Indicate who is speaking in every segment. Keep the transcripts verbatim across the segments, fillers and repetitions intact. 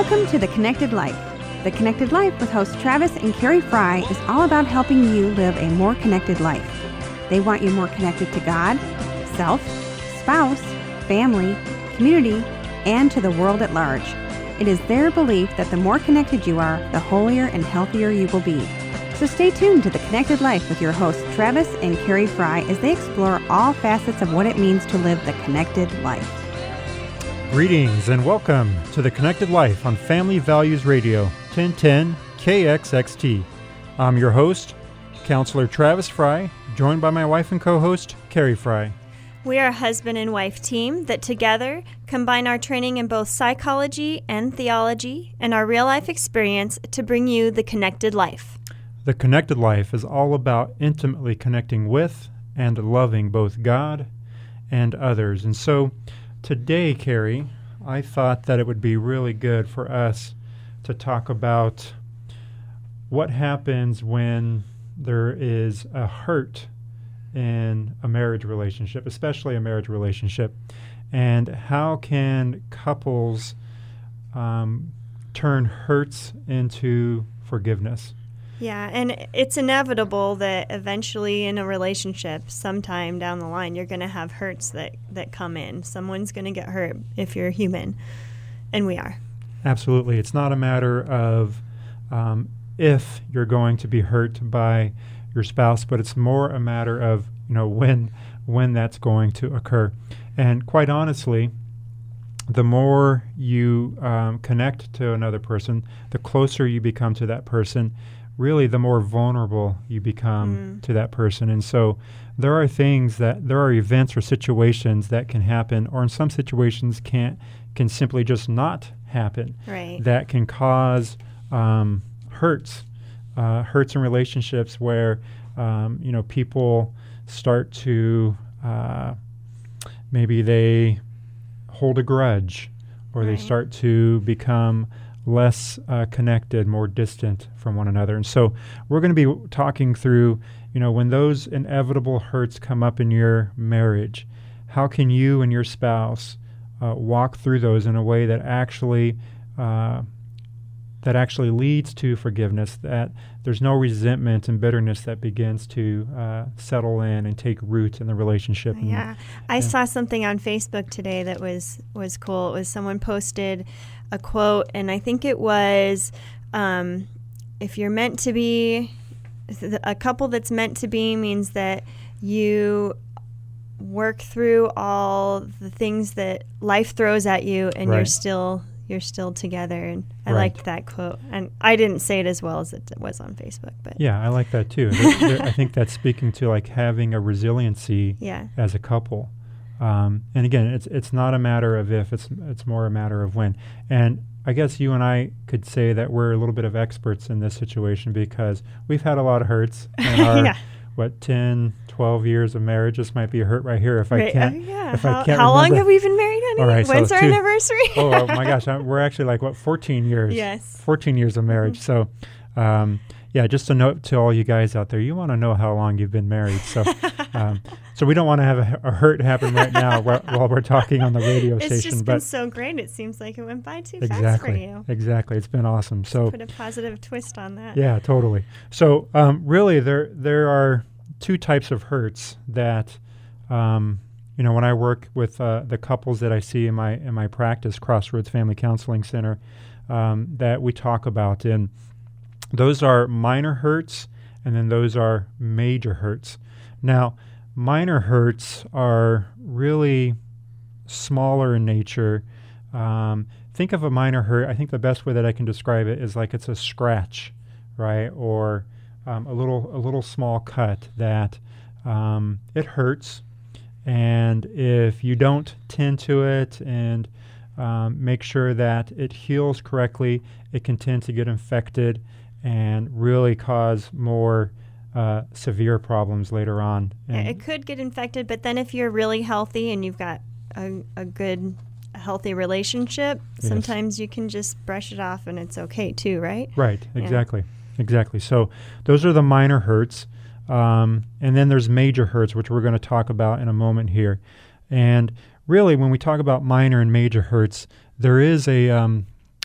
Speaker 1: Welcome to The Connected Life. The Connected Life with hosts Travis and Carrie Fry is all about helping you live a more connected life. They want you more connected to God, self, spouse, family, community, and to the world at large. It is their belief that the more connected you are, the holier and healthier you will be. So stay tuned to The Connected Life with your hosts Travis and Carrie Fry as they explore all facets of what it means to live the connected life.
Speaker 2: Greetings and welcome to The Connected Life on Family Values Radio, ten ten K X X T. I'm your host, Counselor Travis Fry, joined by my wife and co-host, Carrie Fry.
Speaker 3: We are a husband and wife team that together combine our training in both psychology and theology and our real-life experience to bring you the connected life.
Speaker 2: The Connected Life is all about intimately connecting with and loving both God and others. And so today, Carrie, I thought that it would be really good for us to talk about what happens when there is a hurt in a marriage relationship, especially a marriage relationship, and how can couples um, turn hurts into forgiveness.
Speaker 3: Yeah, and it's inevitable that eventually in a relationship, sometime down the line, you're going to have hurts that, that come in. Someone's going to get hurt if you're human, and we are.
Speaker 2: Absolutely. It's not a matter of um, if you're going to be hurt by your spouse, but it's more a matter of, you know, when when that's going to occur. And quite honestly, the more you um, connect to another person, the closer you become to that person, really the more vulnerable you become mm. to that person. And so there are things that, there are events or situations that can happen, or in some situations can't, can simply just not happen.
Speaker 3: Right.
Speaker 2: That can cause um, hurts, uh, hurts in relationships where, um, you know, people start to, uh, maybe they hold a grudge, or right. they start to become less uh, connected, more distant from one another. And so we're going to be talking through, you know, when those inevitable hurts come up in your marriage, how can you and your spouse uh, walk through those in a way that actually uh, that actually leads to forgiveness, that there's no resentment and bitterness that begins to uh, settle in and take root in the relationship. And,
Speaker 3: yeah. I
Speaker 2: yeah.
Speaker 3: saw something on Facebook today that was, was cool. It was someone posted a quote, and I think it was, um, if you're meant to be, a couple that's meant to be means that you work through all the things that life throws at you, and
Speaker 2: right.
Speaker 3: you're still you're still together. And I
Speaker 2: right.
Speaker 3: liked that quote. And I didn't say it as well as it was on Facebook, but
Speaker 2: yeah, I like that too. there, there, I think that's speaking to like having a resiliency
Speaker 3: yeah.
Speaker 2: as a couple. Um, and again, it's it's not a matter of if, it's it's more a matter of when. And I guess you and I could say that we're a little bit of experts in this situation because we've had a lot of hurts in our,
Speaker 3: yeah.
Speaker 2: what, ten, twelve years of marriage. This might be a hurt right here if
Speaker 3: right.
Speaker 2: I can't.
Speaker 3: Uh, yeah.
Speaker 2: If
Speaker 3: how
Speaker 2: I can't
Speaker 3: how long
Speaker 2: remember.
Speaker 3: have we been married, honey?
Speaker 2: All right,
Speaker 3: When's
Speaker 2: so
Speaker 3: our
Speaker 2: two,
Speaker 3: anniversary?
Speaker 2: oh, oh my gosh, I, we're actually like, what, fourteen years?
Speaker 3: Yes.
Speaker 2: fourteen years of marriage. Mm-hmm. So, um, yeah, just a note to all you guys out there, you want to know how long you've been married. So um, so we don't want to have a, a hurt happen right now while, while we're talking on the radio
Speaker 3: it's
Speaker 2: station.
Speaker 3: It's just
Speaker 2: but
Speaker 3: been so great. It seems like it went by too
Speaker 2: exactly,
Speaker 3: fast for you.
Speaker 2: Exactly. It's been awesome. So
Speaker 3: put a positive twist on that.
Speaker 2: Yeah, totally. So um, really there there are two types of hurts that, um, you know, when I work with uh, the couples that I see in my in my practice, Crossroads Family Counseling Center, um, that we talk about. And those are minor hurts, and then those are major hurts. Now, minor hurts are really smaller in nature. Um, think of a minor hurt. I think the best way that I can describe it is like it's a scratch, right? Or um, a little a little small cut that um, it hurts. And if you don't tend to it and um, make sure that it heals correctly, it can tend to get infected and really cause more uh, severe problems later on.
Speaker 3: Yeah, it could get infected, but then if you're really healthy and you've got a, a good, healthy relationship,
Speaker 2: yes.
Speaker 3: sometimes you can just brush it off and it's okay too, right?
Speaker 2: Right, exactly, yeah. exactly. So those are the minor hurts. Um, and then there's major hurts, which we're going to talk about in a moment here. And really, when we talk about minor and major hurts, there is a um,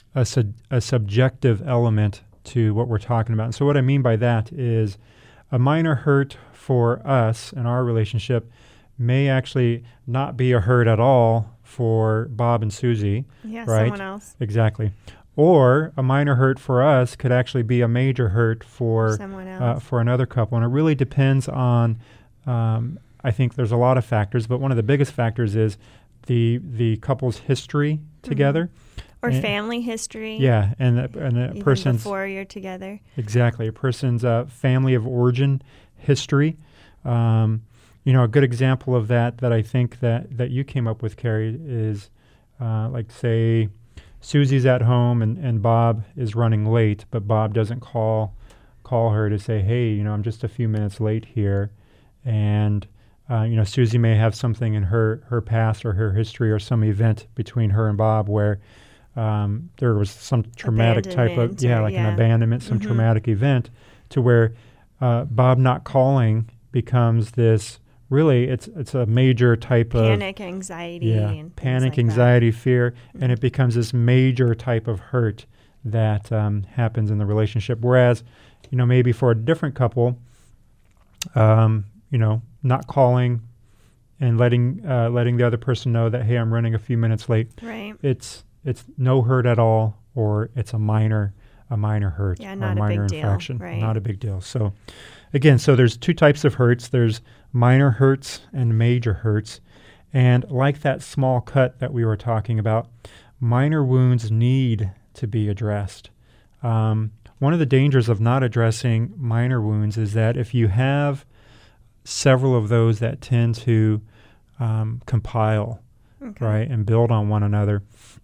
Speaker 2: a, su- a subjective element to what we're talking about. And so what I mean by that is a minor hurt for us in our relationship may actually not be a hurt at all for Bob and Susie.
Speaker 3: Yeah,
Speaker 2: right?
Speaker 3: someone else.
Speaker 2: Exactly. Or a minor hurt for us could actually be a major hurt for
Speaker 3: Someone else.
Speaker 2: uh, for another couple. And it really depends on, um, I think there's a lot of factors, but one of the biggest factors is the the couple's history together.
Speaker 3: Mm-hmm. Or
Speaker 2: and,
Speaker 3: family history.
Speaker 2: Yeah, and the, and a
Speaker 3: even
Speaker 2: person's
Speaker 3: before you're together.
Speaker 2: Exactly, a person's uh, family of origin history. Um, you know, a good example of that that I think that, that you came up with, Carrie, is uh, like, say, Susie's at home and, and Bob is running late, but Bob doesn't call call her to say, hey, you know, I'm just a few minutes late here. And, uh, you know, Susie may have something in her, her past or her history or some event between her and Bob where um, there was some traumatic type of, yeah,
Speaker 3: or,
Speaker 2: like
Speaker 3: yeah.
Speaker 2: an abandonment, some
Speaker 3: mm-hmm.
Speaker 2: traumatic event to where uh, Bob not calling becomes this, really, it's it's a major type
Speaker 3: panic,
Speaker 2: of
Speaker 3: panic, anxiety,
Speaker 2: yeah,
Speaker 3: and
Speaker 2: panic,
Speaker 3: like
Speaker 2: anxiety, fear,
Speaker 3: mm-hmm.
Speaker 2: and it becomes this major type of hurt that um, happens in the relationship. Whereas, you know, maybe for a different couple, um, you know, not calling and letting uh, letting the other person know that, hey, I'm running a few minutes late.
Speaker 3: Right.
Speaker 2: It's it's no hurt at all, or it's a minor a minor hurt,
Speaker 3: Yeah,
Speaker 2: or
Speaker 3: not
Speaker 2: a
Speaker 3: a
Speaker 2: minor
Speaker 3: big deal,
Speaker 2: infraction,
Speaker 3: right.
Speaker 2: not a big deal. So, again, so there's two types of hurts. There's minor hurts and major hurts. And like that small cut that we were talking about, minor wounds need to be addressed. Um, one of the dangers of not addressing minor wounds is that if you have several of those that tend to um, compile,
Speaker 3: Okay.
Speaker 2: right, and build on one another,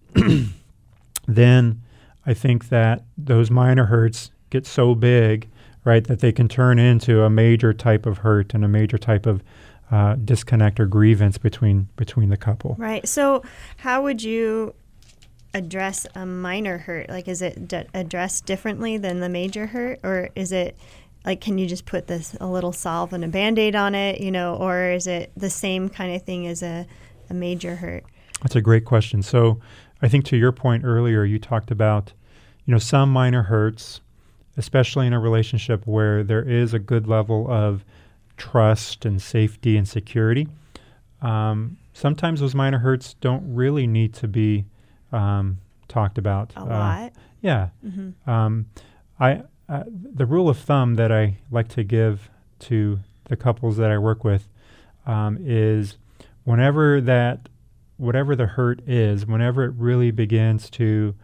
Speaker 2: then I think that those minor hurts get so big, right, that they can turn into a major type of hurt and a major type of uh, disconnect or grievance between between the couple.
Speaker 3: Right. So how would you address a minor hurt? Like, is it d- addressed differently than the major hurt? Or is it, like, can you just put this a little salve and a Band-Aid on it, you know, or is it the same kind of thing as a, a major hurt?
Speaker 2: That's a great question. So I think to your point earlier, you talked about, you know, some minor hurts, especially in a relationship where there is a good level of trust and safety and security. Um, sometimes those minor hurts don't really need to be um, talked about.
Speaker 3: A
Speaker 2: uh,
Speaker 3: lot?
Speaker 2: Yeah.
Speaker 3: Mm-hmm.
Speaker 2: Um, I uh, the rule of thumb that I like to give to the couples that I work with um, is whenever that, whatever the hurt is, whenever it really begins to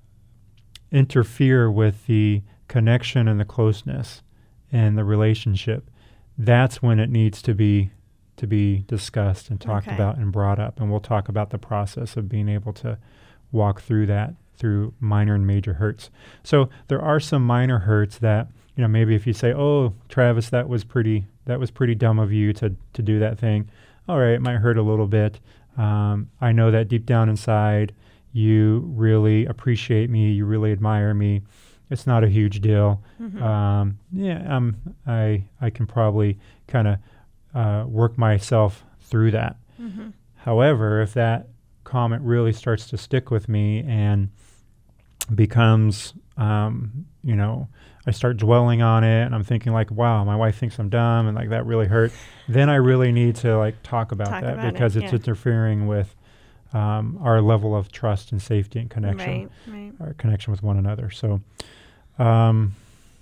Speaker 2: interfere with the connection and the closeness and the relationship, that's when it needs to be to be discussed and talked
Speaker 3: Okay.
Speaker 2: about and brought up. And we'll talk about the process of being able to walk through that through minor and major hurts. So there are some minor hurts that, you know, maybe if you say, oh, Travis, that was pretty that was pretty dumb of you to to do that thing. All right, it might hurt a little bit. Um, I know that deep down inside, you really appreciate me, you really admire me. It's not a huge deal.
Speaker 3: Mm-hmm.
Speaker 2: Um, yeah, um, I I can probably kind of uh, work myself through that.
Speaker 3: Mm-hmm.
Speaker 2: However, if that comment really starts to stick with me and becomes, um, you know, I start dwelling on it and I'm thinking like, wow, my wife thinks I'm dumb and like that really hurt, then I really need to like talk about
Speaker 3: Talk
Speaker 2: that
Speaker 3: about
Speaker 2: because
Speaker 3: it,
Speaker 2: it's
Speaker 3: yeah.
Speaker 2: interfering with um, our level of trust and safety and connection,
Speaker 3: Right, right.
Speaker 2: our connection with one another. So, um,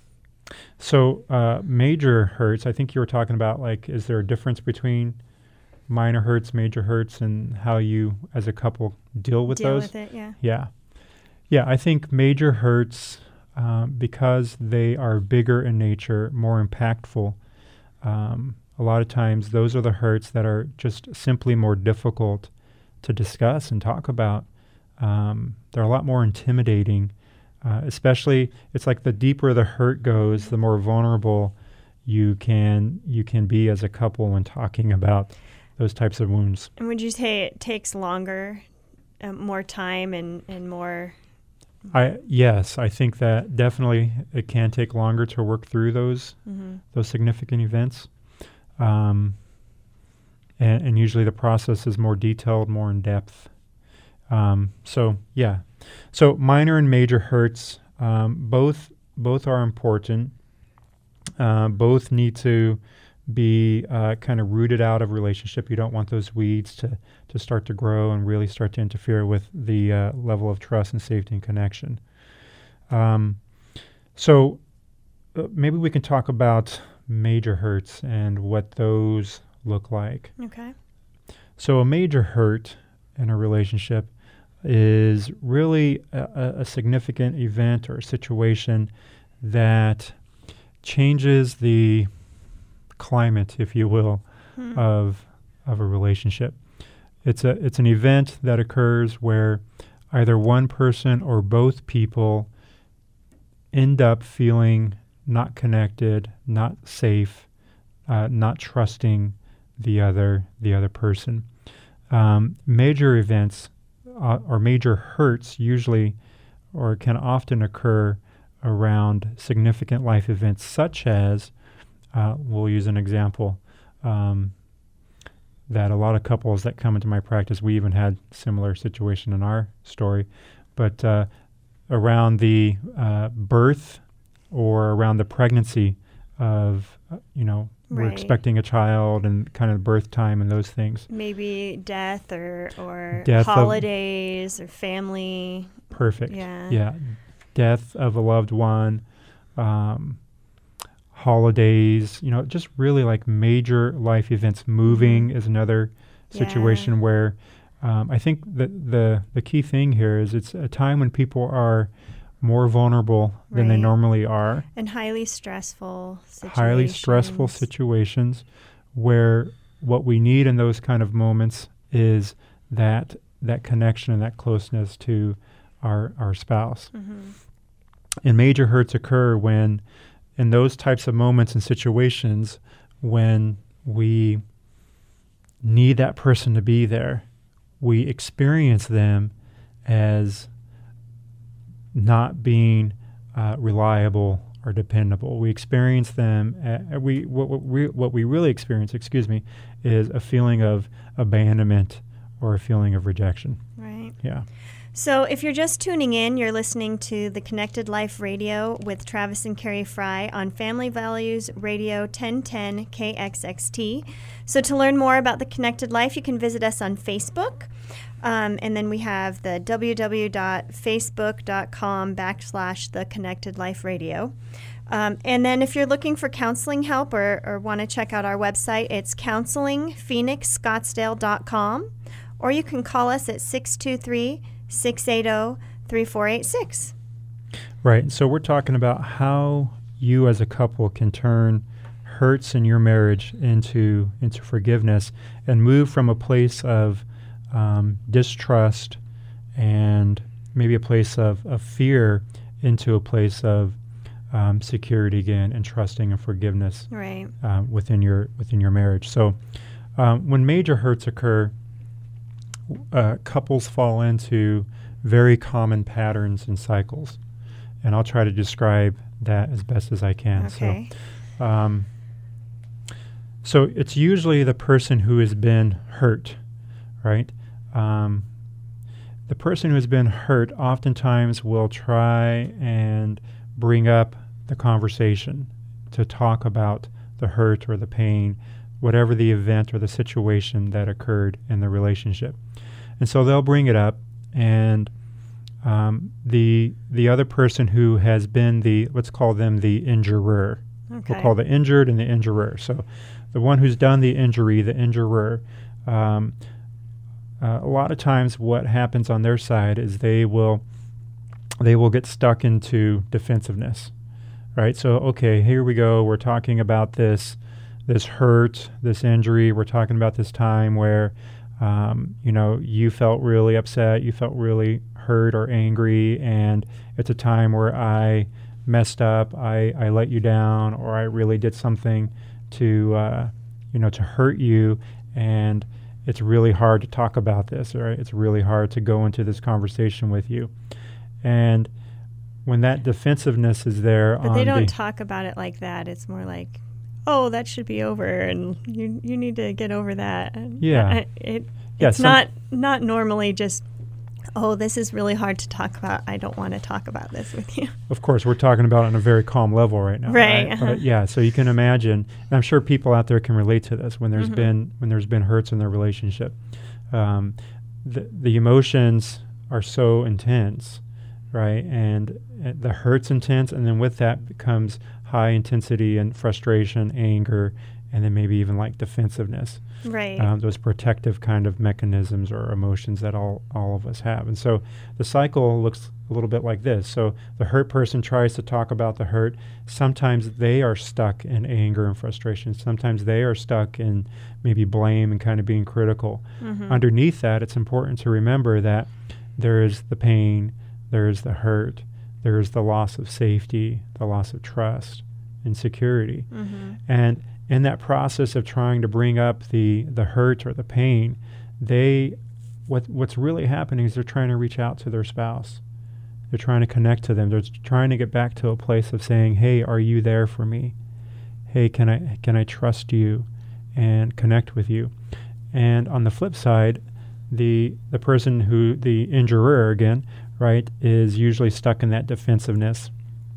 Speaker 2: so uh, major hurts, I think you were talking about like, is there a difference between minor hurts, major hurts, and how you as a couple deal with
Speaker 3: Deal
Speaker 2: those?
Speaker 3: with it, yeah.
Speaker 2: Yeah. Yeah, I think major hurts, um, because they are bigger in nature, more impactful, um, a lot of times those are the hurts that are just simply more difficult to discuss and talk about. Um, they're a lot more intimidating, uh, especially it's like the deeper the hurt goes, the more vulnerable you can you can be as a couple when talking about those types of wounds.
Speaker 3: And would you say it takes longer, uh, more time and, and more...
Speaker 2: I yes, I think that definitely it can take longer to work through those
Speaker 3: Mm-hmm.
Speaker 2: those significant events, um, and, and usually the process is more detailed, more in depth. Um, so yeah, so minor and major hurts, um, both both are important. Uh, both need to be uh, kind of rooted out of relationship. You don't want those weeds to to start to grow and really start to interfere with the uh, level of trust and safety and connection. Um, so uh, maybe we can talk about major hurts and what those look like.
Speaker 3: Okay.
Speaker 2: So a major hurt in a relationship is really a, a significant event or situation that changes the climate, if you will, hmm. of of a relationship. It's a it's an event that occurs where either one person or both people end up feeling not connected, not safe, uh, not trusting the other the other person. Um, major events uh, or major hurts usually or can often occur around significant life events, such as uh, we'll use an example um, that a lot of couples that come into my practice, we even had similar situation in our story, but uh, around the uh, birth or around the pregnancy of, uh, you know,
Speaker 3: right.
Speaker 2: we're expecting a child and kind of birth time and those things.
Speaker 3: Maybe death or, or
Speaker 2: death
Speaker 3: holidays or family.
Speaker 2: Perfect.
Speaker 3: Yeah.
Speaker 2: Yeah. Death of a loved one, um, holidays, you know, just really like major life events. Moving is another situation
Speaker 3: yeah.
Speaker 2: where um, I think that the, the key thing here is it's a time when people are more vulnerable
Speaker 3: right.
Speaker 2: than they normally are.
Speaker 3: And highly stressful situations.
Speaker 2: Highly stressful situations where what we need in those kind of moments is that that connection and that closeness to our our spouse.
Speaker 3: Mm-hmm.
Speaker 2: And major hurts occur when, in those types of moments and situations, when we need that person to be there, we experience them as not being uh, reliable or dependable. We experience them. Uh, we what, what we what we really experience, excuse me, is a feeling of abandonment or a feeling of rejection.
Speaker 3: Right.
Speaker 2: Yeah.
Speaker 3: So if you're just tuning in, you're listening to the Connected Life Radio with Travis and Carrie Fry on Family Values Radio ten ten K X X T. So to learn more about the Connected Life, you can visit us on Facebook. Um, and then we have the www.facebook.com backslash the Connected Life Radio. Um, and then if you're looking for counseling help or, or want to check out our website, it's counseling phoenix scottsdale dot com. Or you can call us at six two three, six eight zero, three four eight six.
Speaker 2: Right. So we're talking about how you as a couple can turn hurts in your marriage into into forgiveness and move from a place of um, distrust and maybe a place of, of fear into a place of um, security again and trusting and forgiveness
Speaker 3: right.
Speaker 2: uh, within your within your marriage. So um, when major hurts occur, uh, couples fall into very common patterns and cycles, and I'll try to describe that as best as I can.
Speaker 3: Okay.
Speaker 2: So, um, so it's usually the person who has been hurt, right? Um, the person who has been hurt oftentimes will try and bring up the conversation to talk about the hurt or the pain, whatever the event or the situation that occurred in the relationship. And so they'll bring it up, and um, the the other person who has been the, let's call them the injurer.
Speaker 3: Okay.
Speaker 2: We'll call the injured and the injurer. So the one who's done the injury, the injurer, um, uh, a lot of times what happens on their side is they will they will get stuck into defensiveness, right? So, okay, here we go. We're talking about this this hurt, this injury. We're talking about this time where, um, you know, you felt really upset, you felt really hurt or angry, and it's a time where I messed up, I, I let you down, or I really did something to, uh, you know, to hurt you, and it's really hard to talk about this, right? It's really hard to go into this conversation with you. And when that defensiveness is there,
Speaker 3: but
Speaker 2: on
Speaker 3: they don't
Speaker 2: the
Speaker 3: talk about it like that. It's more like, oh, that should be over, and you you need to get over that. And
Speaker 2: Yeah.
Speaker 3: I, it
Speaker 2: Yeah,
Speaker 3: it's
Speaker 2: some-
Speaker 3: not not normally just oh, this is really hard to talk about. I don't want to talk about this with you.
Speaker 2: Of course, we're talking about it on a very calm level right now.
Speaker 3: Right.
Speaker 2: right?
Speaker 3: Uh-huh.
Speaker 2: But yeah, so you can imagine, and I'm sure people out there can relate to this when there's
Speaker 3: Mm-hmm.
Speaker 2: been when there's been hurts in their relationship. Um, the the emotions are so intense, right? And uh, the hurt's intense, and then with that becomes high intensity and frustration, anger, and then maybe even like defensiveness.
Speaker 3: Right.
Speaker 2: Um, those protective kind of mechanisms or emotions that all, all of us have. And so the cycle looks a little bit like this. So the hurt person tries to talk about the hurt. Sometimes they are stuck in anger and frustration. Sometimes they are stuck in maybe blame and kind of being critical.
Speaker 3: Mm-hmm.
Speaker 2: Underneath that, it's important to remember that there is the pain, there is the hurt, there is the loss of safety, the loss of trust and security.
Speaker 3: Mm-hmm.
Speaker 2: And in that process of trying to bring up the, the hurt or the pain, they what what's really happening is they're trying to reach out to their spouse. They're trying to connect to them. They're trying to get back to a place of saying, "Hey, are you there for me? Hey, can I can I trust you and connect with you?" And on the flip side, the the person who the injurer again, right, is usually stuck in that defensiveness.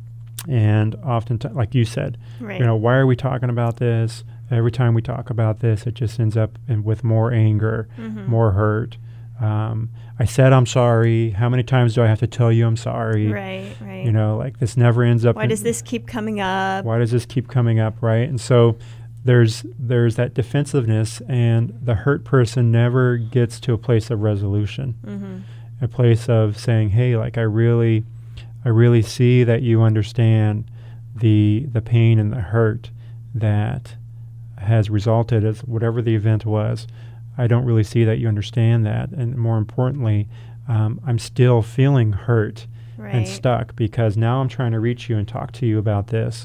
Speaker 2: And often, t- like you said,
Speaker 3: Right.
Speaker 2: you know, why are we talking about this? Every time we talk about this, it just ends up in, with more anger,
Speaker 3: Mm-hmm.
Speaker 2: more hurt. Um, I said I'm sorry. How many times do I have to tell you I'm sorry?
Speaker 3: Right, right.
Speaker 2: You know, like this never ends up.
Speaker 3: Why
Speaker 2: in-
Speaker 3: does this keep coming up?
Speaker 2: Why does this keep coming up, right? And so there's there's that defensiveness, and the hurt person never gets to a place of resolution,
Speaker 3: Mm-hmm.
Speaker 2: a place of saying, "Hey, like I really." I really see that you understand the the pain and the hurt that has resulted as whatever the event was. I don't really see that you understand that, and more importantly, um, I'm still feeling hurt
Speaker 3: Right.
Speaker 2: and stuck because now I'm trying to reach you and talk to you about this,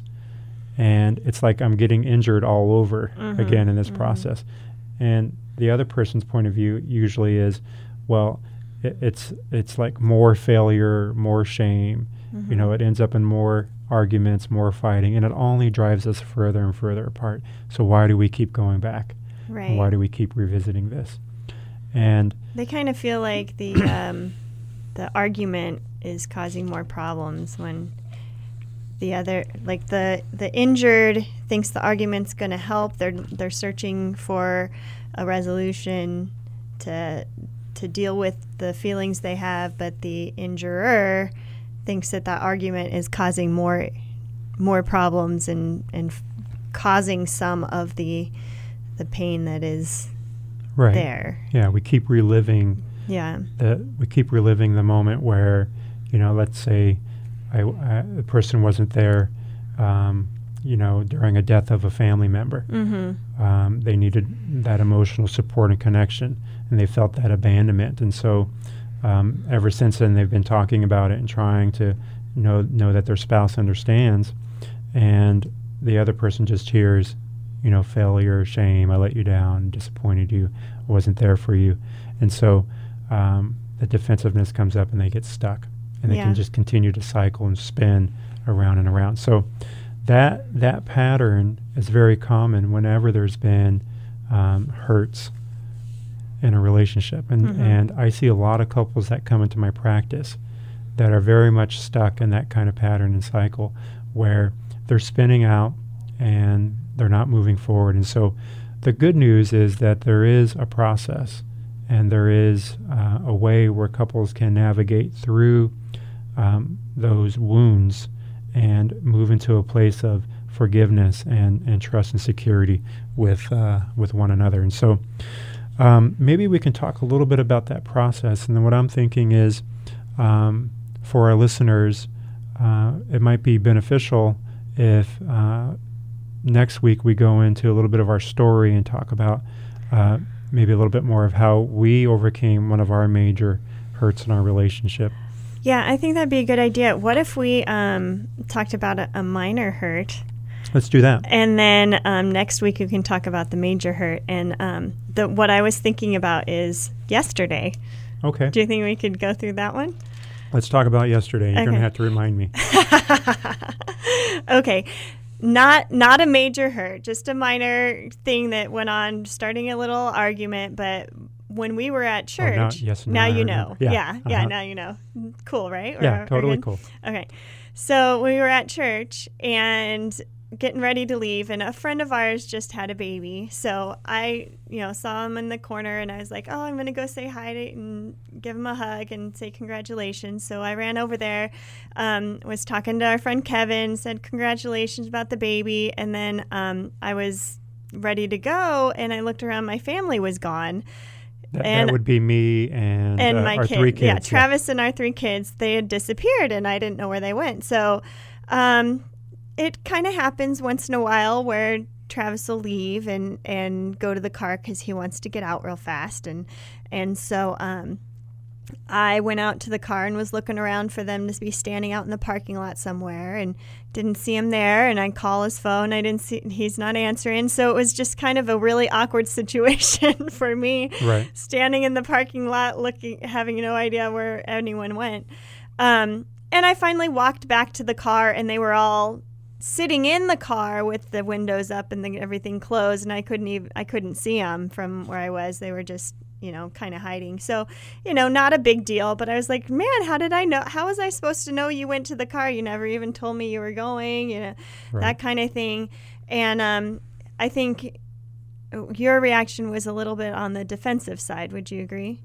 Speaker 2: and it's like I'm getting injured all over
Speaker 3: Mhm,
Speaker 2: again in this
Speaker 3: mhm.
Speaker 2: process. And the other person's point of view usually is, well, it, it's it's like more failure, more shame.
Speaker 3: Mhm.
Speaker 2: You know, it ends up in more arguments, more fighting, and it only drives us further and further apart. So why do we keep going back?
Speaker 3: Right.
Speaker 2: And why do we keep revisiting this? And
Speaker 3: They kind of feel like the um, the argument is causing more problems when the other, like the the injured, thinks the argument's going to help. They're they're searching for a resolution to to deal with the feelings they have, but the injurer thinks that that argument is causing more more problems and and f- causing some of the the pain that is
Speaker 2: right,
Speaker 3: there.
Speaker 2: yeah, we keep reliving
Speaker 3: Yeah.
Speaker 2: the we keep reliving the moment where, you know, let's say I, I, the person wasn't there, um, you know, during a death of a family member.
Speaker 3: Mm-hmm.
Speaker 2: Um, they needed that emotional support and connection, and they felt that abandonment. And so um, ever since then, they've been talking about it and trying to know know that their spouse understands. And the other person just hears, you know, failure, shame, I let you down, disappointed you, I wasn't there for you. And so um, the defensiveness comes up and they get stuck. And they
Speaker 3: Yeah.
Speaker 2: can just continue to cycle and spin around and around. So that that pattern is very common whenever there's been um, hurts in a relationship. And,
Speaker 3: Mhm.
Speaker 2: and I see a lot of couples that come into my practice that are very much stuck in that kind of pattern and cycle where they're spinning out and they're not moving forward. And so the good news is that there is a process and there is uh, a way where couples can navigate through um, those wounds and move into a place of forgiveness and, and trust and security with uh, with one another. And so um, maybe we can talk a little bit about that process. And then what I'm thinking is um, for our listeners, uh, it might be beneficial if uh, next week we go into a little bit of our story and talk about uh, maybe a little bit more of how we overcame one of our major hurts in our relationship.
Speaker 3: Yeah, I think that'd be a good idea. What if we um, talked about a, a minor hurt,
Speaker 2: Let's do that.
Speaker 3: and then um, next week we can talk about the major hurt? And um, the what I was thinking about is yesterday.
Speaker 2: Okay.
Speaker 3: Do you think we could go through that one?
Speaker 2: Let's talk about yesterday. You're going
Speaker 3: Okay.
Speaker 2: to have to remind me.
Speaker 3: Okay. Not not a major hurt, just a minor thing that went on, starting a little argument, but when we were at
Speaker 2: Oh,
Speaker 3: church,
Speaker 2: now, yes,
Speaker 3: now
Speaker 2: I
Speaker 3: you
Speaker 2: remember.
Speaker 3: know.
Speaker 2: Yeah,
Speaker 3: Yeah, yeah,
Speaker 2: uh-huh.
Speaker 3: now you know. Cool, right? Or-
Speaker 2: Yeah,
Speaker 3: or
Speaker 2: totally
Speaker 3: good?
Speaker 2: cool.
Speaker 3: Okay. So we were at church and getting ready to leave, and a friend of ours just had a baby. So I, you know, saw him in the corner, and I was like, oh, I'm going to go say hi to, and give him a hug and say congratulations. So I ran over there, um, was talking to our friend Kevin, said congratulations about the baby, and then um, I was ready to go, and I looked around, my family was gone.
Speaker 2: That,
Speaker 3: And-
Speaker 2: that would be me and,
Speaker 3: and
Speaker 2: uh,
Speaker 3: my
Speaker 2: our
Speaker 3: kid,
Speaker 2: three kids.
Speaker 3: yeah, Travis and our three kids, they had disappeared, and I didn't know where they went. So, um, it kind of happens once in a while where Travis will leave and, and go to the car because he wants to get out real fast, and and so um, I went out to the car and was looking around for them to be standing out in the parking lot somewhere, and didn't see him there. And I call his phone, I didn't see, he's not answering. So it was just kind of a really awkward situation for me.
Speaker 2: Right.
Speaker 3: Standing in the parking lot, looking, having no idea where anyone went. Um, and I finally walked back to the car, and they were all sitting in the car with the windows up and the, everything closed, and I couldn't even I couldn't see them from where I was. They were just, you know, kind of hiding. So, you know, not a big deal. But I was like, man, how did I know? How was I supposed to know you went to the car? You never even told me you were going. You know,
Speaker 2: Right.
Speaker 3: that kind of thing. And um, I think your reaction was a little bit on the defensive side. Would you agree?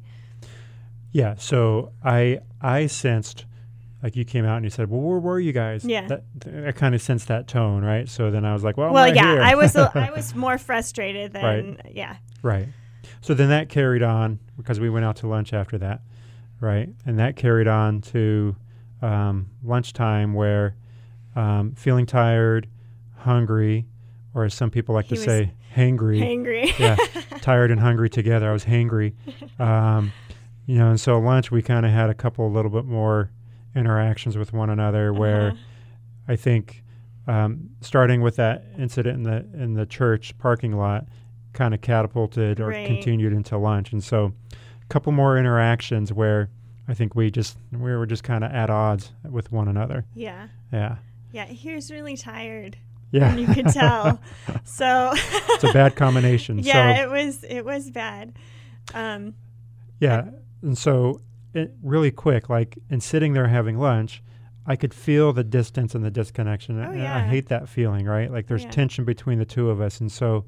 Speaker 2: Yeah. So I I sensed, like, you came out and you said, well, where were you guys?
Speaker 3: Yeah.
Speaker 2: That, I kind of sensed that tone, right? So then I was like, well, I'm
Speaker 3: Well,
Speaker 2: right
Speaker 3: yeah,
Speaker 2: here.
Speaker 3: I was a, I was more frustrated than
Speaker 2: Right.
Speaker 3: yeah.
Speaker 2: Right. So then that carried on because we went out to lunch after that, right? And that carried on to um, lunchtime where um, feeling tired, hungry, or as some people like
Speaker 3: He
Speaker 2: to
Speaker 3: was
Speaker 2: say, hangry.
Speaker 3: Hangry.
Speaker 2: Yeah, tired and hungry together. I was hangry. Um, you know, and so lunch we kind of had a couple a little bit more interactions with one another where
Speaker 3: Uh-huh.
Speaker 2: I think um, starting with that incident in the in the church parking lot kind of catapulted or
Speaker 3: Right.
Speaker 2: continued into lunch. And so a couple more interactions where I think we just we were just kind of at odds with one another.
Speaker 3: Yeah.
Speaker 2: Yeah.
Speaker 3: Yeah, he was really tired.
Speaker 2: Yeah.
Speaker 3: And you could tell. So
Speaker 2: It's a bad combination.
Speaker 3: Yeah,
Speaker 2: so,
Speaker 3: it was it was bad. Um,
Speaker 2: yeah. And so it, really quick, like in sitting there having lunch, I could feel the distance and the disconnection.
Speaker 3: Oh,
Speaker 2: and
Speaker 3: yeah.
Speaker 2: I hate that feeling, right? Like there's
Speaker 3: Yeah.
Speaker 2: tension between the two of us. And so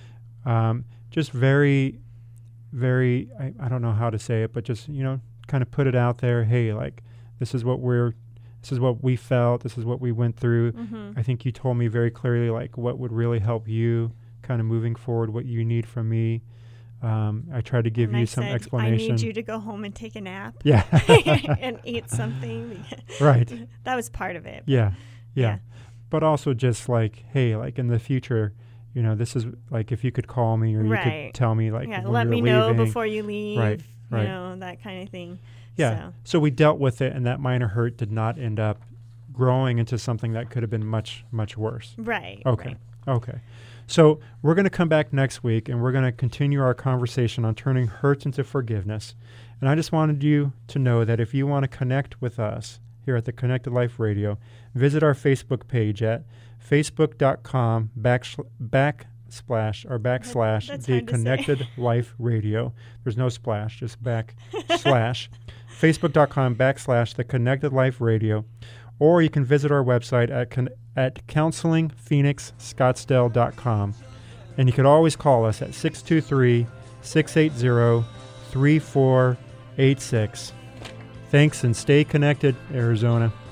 Speaker 2: um, just very, very, I, I don't know how to say it, but just, you know, kind of put it out there. Hey, like, this is what we're, this is what we felt. This is what we went through.
Speaker 3: mhm.
Speaker 2: I think you told me very clearly, like, what would really help you kind of moving forward, what you need from me. Um, I tried to give
Speaker 3: And
Speaker 2: you
Speaker 3: I
Speaker 2: some
Speaker 3: said,
Speaker 2: explanation.
Speaker 3: I need you to go home and take a nap.
Speaker 2: Yeah.
Speaker 3: And eat something.
Speaker 2: Right.
Speaker 3: That was part of it.
Speaker 2: Yeah, yeah.
Speaker 3: Yeah.
Speaker 2: But also just like, hey, like in the future, you know, this is like if you could call me or you
Speaker 3: Right.
Speaker 2: could tell me like
Speaker 3: Yeah,
Speaker 2: when
Speaker 3: let
Speaker 2: you're
Speaker 3: me know
Speaker 2: leaving.
Speaker 3: before you leave.
Speaker 2: Right, right.
Speaker 3: You know, that kind of thing.
Speaker 2: Yeah.
Speaker 3: So,
Speaker 2: So we dealt with it, and that minor hurt did not end up growing into something that could have been much, much worse.
Speaker 3: right.
Speaker 2: Okay.
Speaker 3: Right.
Speaker 2: Okay. So we're going to come back next week, and we're going to continue our conversation on turning hurts into forgiveness. And I just wanted you to know that if you want to connect with us here at the Connected Life Radio, visit our Facebook page at facebook.com backslash, backsplash or backslash
Speaker 3: that's
Speaker 2: the
Speaker 3: hard to say.
Speaker 2: Connected Life Radio. There's no splash, just backslash. Facebook.com backslash the Connected Life Radio. Or you can visit our website at con- at counseling phoenix scottsdale dot com. And you could always call us at six two three, six eight zero, three four eight six. Thanks, and stay connected, Arizona.